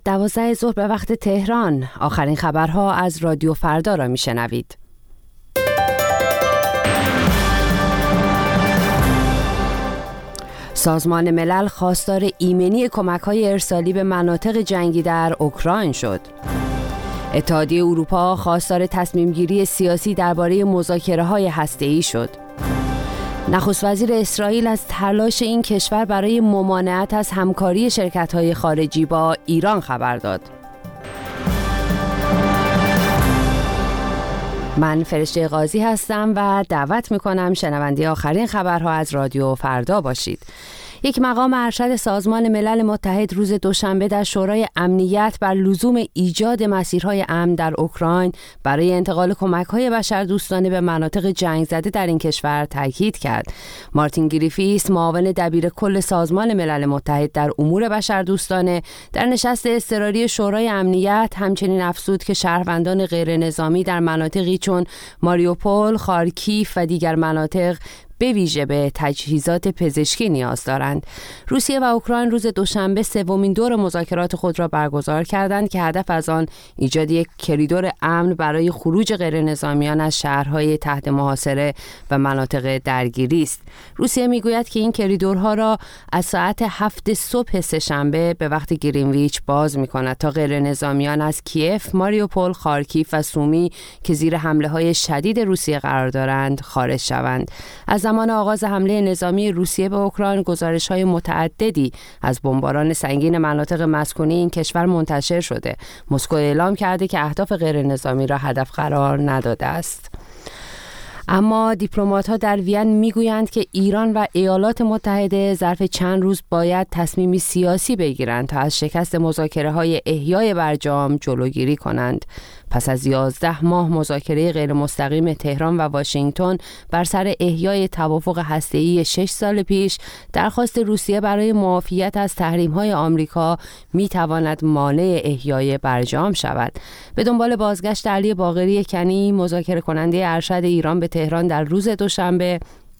12 ظهر به وقت تهران. آخرین خبرها از رادیو فردا را میشنوید. سازمان ملل خواستار ایمنی کمک‌های ارسالی به مناطق جنگی در اوکراین شد. اتحادیه اروپا خواستار تصمیم‌گیری سیاسی درباره مذاکره‌های هسته‌ای شد. نخست وزیر اسرائیل از تلاش این کشور برای ممانعت از همکاری شرکت‌های خارجی با ایران خبر داد. من فرشته قاضی هستم و دعوت می‌کنم شنونده آخرین خبرها از رادیو فردا باشید. یک مقام ارشد سازمان ملل متحد روز دوشنبه در شورای امنیت بر لزوم ایجاد مسیرهای امن در اوکراین برای انتقال کمک‌های بشردوستانه به مناطق جنگ زده در این کشور تاکید کرد. مارتین گریفیس، معاون دبیر کل سازمان ملل متحد در امور بشردوستانه، در نشست اضطراری شورای امنیت همچنین افزود که شهروندان غیر نظامی در مناطقی چون ماریوپول، خارکیف و دیگر مناطق به ویژه به تجهیزات پزشکی نیاز دارند. روسیه و اوکراین روز دوشنبه سومین دور مذاکرات خود را برگزار کردند که هدف از آن ایجاد یک کریدور امن برای خروج غیر نظامیان از شهرهای تحت محاصره و مناطق درگیری است. روسیه میگوید که این کریدورها را از ساعت 7 صبح سه‌شنبه به وقت گرینویچ باز می‌کند تا غیر نظامیان از کیف، ماریوپول، خارکیف و سومی که زیر حمله‌های شدید روسیه قرار دارند خارج شوند. از زمان آغاز حمله نظامی روسیه به اوکراین گزارش‌های متعددی از بمباران سنگین مناطق مسکونی این کشور منتشر شده. مسکو اعلام کرده که اهداف غیر نظامی را هدف قرار نداده است. اما دیپلمات‌ها در وین میگویند که ایران و ایالات متحده ظرف چند روز باید تصمیمی سیاسی بگیرند تا از شکست مذاکره‌های احیای برجام جلوگیری کنند. پس از 11 ماه مذاکره غیر مستقیم تهران و واشنگتن بر سر احیای توافق هسته‌ای 6 سال پیش، درخواست روسیه برای معافیت از تحریم‌های آمریکا می‌تواند مانع احیای برجام شود. به دنبال بازگشت علی باقری کنی، مذاکره کننده ارشد ایران به تهران در روز دوشنبه،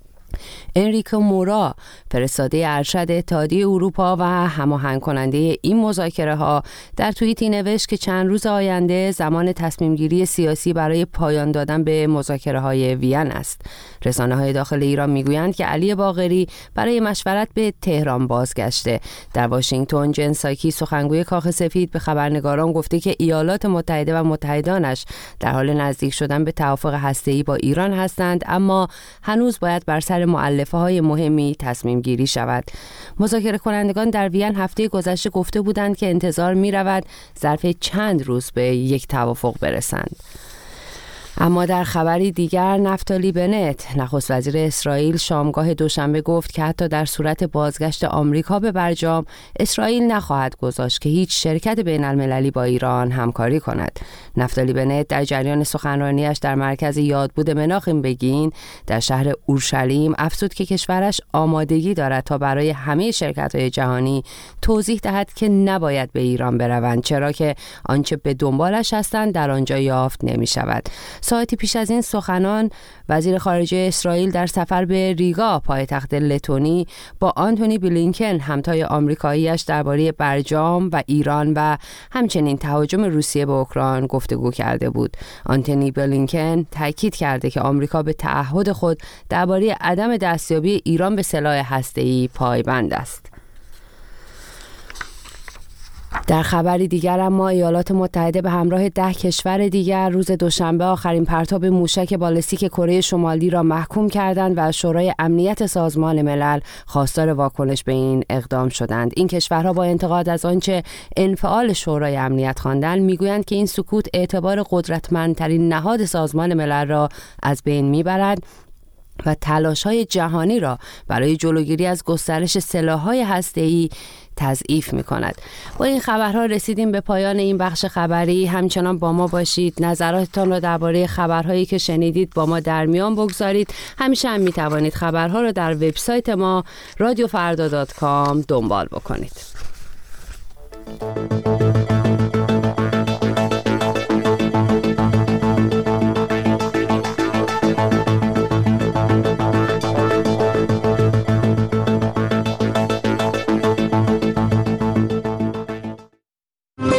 انریکو مورا، فرستاده ارشد اتحادیه اروپا و هماهنگ کننده این مذاکره ها، در توییتی نوشت که چند روز آینده زمان تصمیم گیری سیاسی برای پایان دادن به مذاکره های وین است. رسانه های داخل ایران میگویند که علی باقری برای مشورت به تهران بازگشته. در واشنگتن، جن ساکی، سخنگوی کاخ سفید، به خبرنگاران گفته که ایالات متحده و متحدانش در حال نزدیک شدن به توافق هسته‌ای با ایران هستند، اما هنوز باید بر سر مؤلفه‌های مهمی تصمیم گیری شود. مذاکره کنندگان در وین هفته گذشته گفته بودند که انتظار می رود ظرف چند روز به یک توافق برسند. اما در خبری دیگر، نفتالی بنت، نخست وزیر اسرائیل، شامگاه دوشنبه گفت که حتی در صورت بازگشت آمریکا به برجام، اسرائیل نخواهد گذاشت که هیچ شرکت بین المللی با ایران همکاری کند. نفتالی بنت در جریان سخنرانیش در مرکز یادبود مناخیم بگین در شهر اورشلیم افزود که کشورش آمادگی دارد تا برای همه شرکت‌های جهانی توضیح دهد که نباید به ایران بروند، چرا که آنچه به دنبالش هستند در آنجا یافت نمی‌شود. ساعتی پیش از این سخنان، وزیر خارجه اسرائیل در سفر به ریگا، پایتخت لتونی، با آنتونی بلینکن، همتای آمریکایی‌اش، درباره برجام و ایران و همچنین تهاجم روسیه به اوکراین گفتگو کرده بود. آنتونی بلینکن تاکید کرده که آمریکا به تعهد خود درباره عدم دستیابی ایران به سلاح هسته‌ای پایبند است. در خبری دیگر اما، ایالات متحده به همراه 10 کشور دیگر روز دوشنبه آخرین پرتاب موشک بالستیک کره شمالی را محکوم کردند و از شورای امنیت سازمان ملل خواستار واکنش به این اقدام شدند. این کشورها با انتقاد از آنچه انفعال شورای امنیت خواندند، میگویند که این سکوت اعتبار قدرتمندترین نهاد سازمان ملل را از بین میبرد و تلاش‌های جهانی را برای جلوگیری از گسترش سلاح‌های هسته‌ای تضعیف می‌کند. با این خبرها رسیدیم به پایان این بخش خبری. همچنان با ما باشید. نظراتتان را درباره خبرهایی که شنیدید با ما در میان بگذارید. همیشه هم می‌توانید خبرها را در وبسایت ما radiofarda.com دنبال بکنید.